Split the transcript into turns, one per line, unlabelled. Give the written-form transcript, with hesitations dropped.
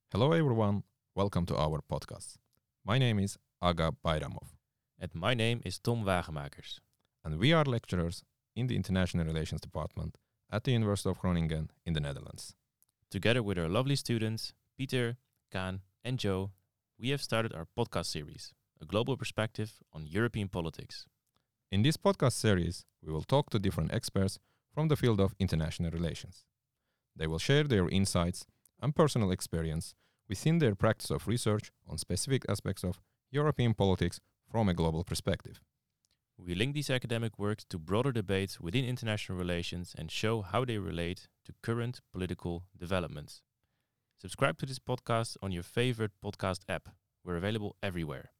Hello everyone, welcome to our podcast. My name is Aga Bayramov,
And my name is Tom Wagemakers.
and we are lecturers in the International Relations Department at the University of Groningen in the Netherlands.
Together with our lovely students, Peter, Kaan, and Joe, we have started our podcast series, A Global Perspective on European Politics.
In this podcast series, we will talk to different experts from the field of international relations. They will share their insights and personal experience within their practice of research on specific aspects of European politics from a global perspective.
We link these academic works to broader debates within international relations and show how they relate to current political developments. Subscribe to this podcast on your favorite podcast app. We're available everywhere.